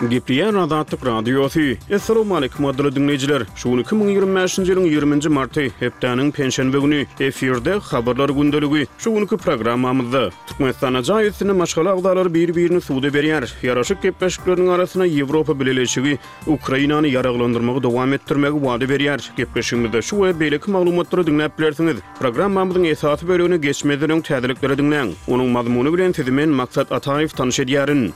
Gepriyen Azatlyk Radiosu. Assalamu alaykum adly dinleyijiler. Şu 2025-nji ýylyň 20-nji marty hepdeniň penşenbe güni efirde habarlar gündöligi. Şu günkü programmamyzda Türkmenistan jaýysyny maşgala agdalary bir-birini suwda berýär. Ýaraşyk gepleşikleriň arasyna Ýewropa bileşigi Ukrainany ýaraglandyrmagy dowam etdirmegi wada berýär. Gepleşigimizde şu we beýleki maglumatlary dinläp bilersiňiz. Programmamyzyň esasy bölügini geçmeden öň täzelikleri dinleň. Onuň mazmuny bilen sizimen Maksat Ataýew tanyş edýärin.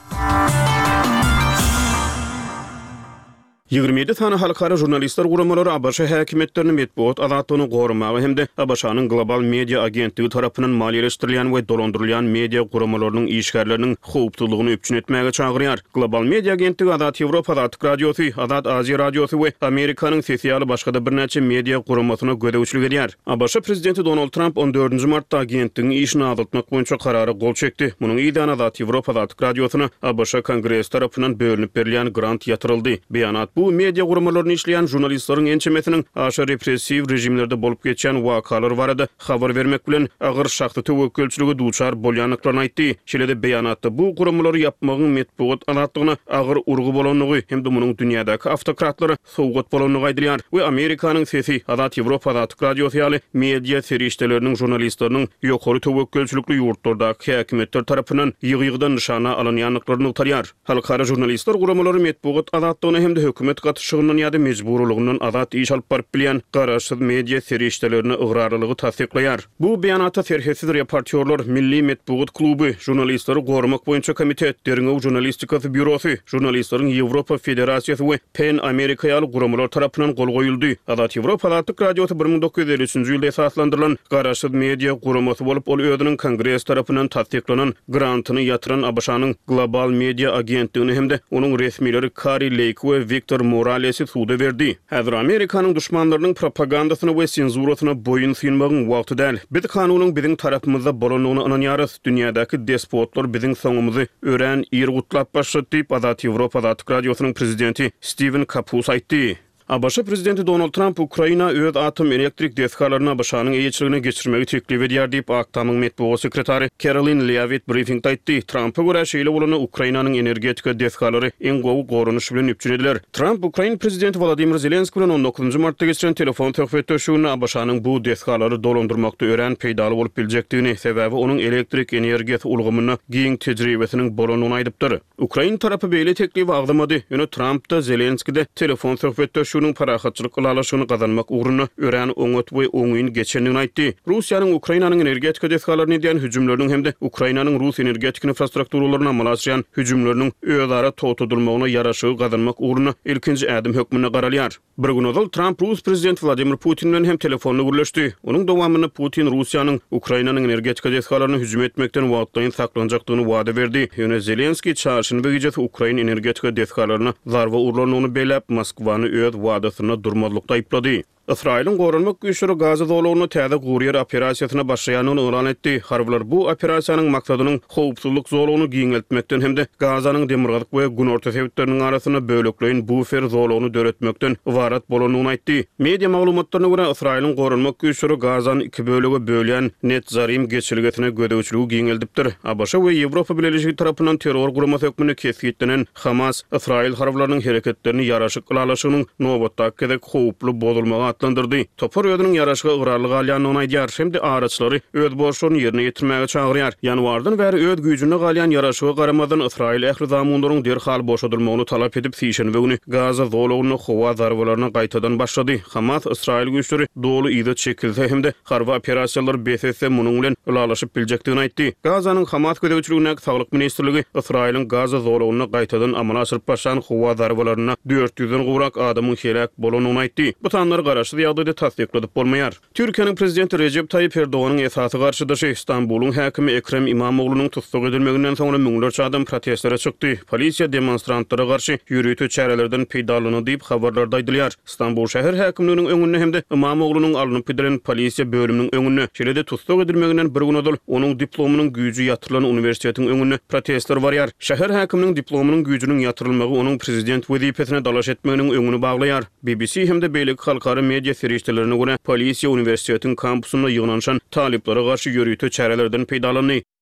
27 tane halkara jurnalistler guramalary Abaşa häkimetleriniň metbuat azatlygyny gorumagy hemde Abaşanyň global media agentligi tarapyndan maliýeleşdirilýän we dolandyrylýan media guramalarynyň işgärleriniň howpsuzlygyny öpçün etmäge çagyrýar. Global media agentligi Azat Ýewropa Azatlyk Radiosu, Azat Aziýa Radiosu we Amerikanyň sesiýaly başga bir näçe media guramasyna gödäwçilik edýär. Abaşa prezidenti Donald Trump 14-nji martda agentligiň işini azaltmak boýunça karary gol çekdi. Munyň ýa-da Azat Ýewropa Azatlyk Radiosyna Abaşa Kongress tarapyndan bölünip berilýän grant ýatyryldy. Beýanat bu media guramalarını işleyen jurnalistlerin ençemesinin aşağı represiv rejimlerde bolup geçen vakalar barada habar vermek bilen ağır şahty töwekkülçiligi duçar bolýanlyklaryny aýtdy. Şeýle-de beýanatda bu guramalary yapmagyň metbuat azatlygyna ağır urgu bolanlygy hem de munyň dünýädäki awtokratlary sowgat bolanlygy aýdylýar we Amerikanyň sesi Azat Ýewropa Azatlyk Radiosu ýaly media serişdeleriniň jurnalistleriniň ýokary töwekkülçilikli ýurtlardaky häkimetler tarapyndan ýygy-ýygydan nişana alanýanlyklaryny utarýar. Halkara jurnalistler guramalary metbuat azatlygyny hem de hökümet gatışygynyň ýa-da mejburlygynyň azat iş alyp baryp bilýän garaşsyz media serişdelerini ıgrarlygy tasdiklaýar. Bu beýanata serhesiz reportyorlar Milli Metbuat Kluby, jurnalistleri gorumak boýunça komitet, Derňew Jurnalistikasy bürosu, jurnalistlaryň Ýewropa Federasiýasy we PEN Amerika ýaly guramalar tarapyndan gol goýuldy. Azat Ýewropa Azatlyk Radiosu 1953-nji ýylda esaslandyrylan garaşsyz media guramasy bolup ol özüniň Kongress tarapyndan tasdiklanan grantyny ýatyran Abaşanyň global media agentligini hemde onuň resmileri Kari Lake we Victor Morales'i suwda berdi. Häzir Amerikanyň düşmanlarynyň propagandasyna we senzurasyna boyun synmagyň wagty däl. Biz kanunyň biziň tarapymyzda bolanlygyny ananýarys. Dünýädäki despotlar biziň soňumyzy ören ýergutlap başlatdy. Azat Ýewropa Azatlyk Radiosynyň prezidenti Steven Kapus aýtdy. Abaşa prezidenti Donald Trump Ukraina öz atom elektrik deskalaryny Abaşanyň eýetçiligine geçirmegi teklip edýär diýip Aktamyň metbuat sekretary Caroline Leavitt briefingde aýtdy. Trump'a görä şeýle bolany Ukrainanyň energetika deskalary en gowy gorunuş bilen üpçün ediler. Trump Ukraina prezidenti Volodymyr Zelenski bilen 19-njy martda geçiren telefon töhfetleşiginde Abaşanyň bu deskalary dolandyrmakda ören peýdaly bolup biljekdigini, sebäbi onuň elektrik energiýasy ulgamyny giň tejribesiniň bolanyny aýdypdyr. Ukraina tarapy beýle teklipi agdamady. Ýöne Trump da Zelenskide telefon töhfetleşiginde parahatçylyk galalaşygyny gazanmak uğruna ören oňat we oňyň geçendigini aýtdy. Russiýanyň Ukrainanyň energetika deskalaryny edýän hüjümleriniň hem de Ukrainanyň Rus energetik infrastrukturalarına malaçyan hüjümleriniň özara totudulmagyna ýaraşygy gazanmak uğruna ilkinji ädim hökmüne garalýar. Bir gün ozal Trump Rus prezidenti Vladimir Putin bilen hem telefonla gürleşdi. Onuň dowamyny Putin Russiýanyň Ukrainanyň energetika deskalaryny hüjüm etmekden wagtlaýyn saklanjakdygyny wada berdi. Ýöne Zelenski çarşyny beýjesi Ukraina energetika deskalaryna zarba urlanyny belläp Moskwany öz wadasyna durmazlykda aýplady. İsrail'in gorunmak güýçleri Gaza dowlagyny täze gurýar operasiýasyna başlaýanyny elan etdi. Harbylar bu operasiýanyň maksadynyň howpsuzlyk zolagyny giňeltmekden hem de Gazanyň demirgazyk we gün orta sebäpleriniň arasyna bölekleýin bufer zolagyny döretmekden ibarat bolanyny aýtdy. Media maglumatlaryna görä Israil'in gorunmak güýçleri Gazany iki bölege bölýän Netzarim geçirgesine gödäwçiligi giňeldipdir. Abaşa we Ýewropa bileşigi tarapyndan terror guramasy hökmüne kesgitlenen Hamas Israil harbylarynyň hereketlerini ýaraşyk gylalaşygynyň nobatdaky kedek howply bozulmagy atlandyrdy. Topar ödüniň ýaraşyga ıgrarlyk alýanyny aýdýar, hem de araçlary öz borçlaryny ýerine ýetirmäge çagyrýar. Ýanwardan bäri öz güýjüne galýan ýaraşyga garamadan Israil ähli zamanlaryň derhal boşadylmagyny talap edip Sişenbe güni Gaza zolagyny howa zarbalaryna gaýtadan başlady. Hamas Israil güýçleri dolu ýa-da çekilse hem de harby operasiýalar BSS munyň bilen ulalaşyp biljekdigini aýtdy. Gazanyň Hamas gödäwçiligine saglyk ministrligi Israilin Gaza zolagyny gaýtadan amala aşyryp başlan howa zarbalaryna 400-den gowrak adamyň helak bolanyny aýtdy. Bu tanlar garaşsyz ýagdaýda tasdikladyp bolmaýar. Türkiýanyň prezidenti Recep Tayyip Erdoğanyň esasy garşydaşy Istanbulyň häkimi Ekrem İmamoğlunyň tutsak edilmeginden soňra müňlerçe adam protestlere çykdy. Polisiýa demonstrantlara garşy ýürüýtü çärelerden peýdalanyny diýip habarlarda aýdylýar. Istanbul şäher häkimliginiň öňünde hem de İmamoğlunyň alınıp edilen polisiýa bölüminiň öňünde şeýle-de tutsak edilmeginden bir gün ozal onuň diplomynyň güýji ýatyrylan universitetiň öňünde protestler barýar. Şäher häkiminiň diplomynyň güýjüniň ýatyrylmagy onuň prezident wezipesine dalaş etmeginiň öňüni baglaýar. BBC hem de beýleki halkara media serişdelerine görä polisiýa universitetiň kampusynda ýygnanşan taliplara garşy ýürüýtü çärelerden peýdalandy.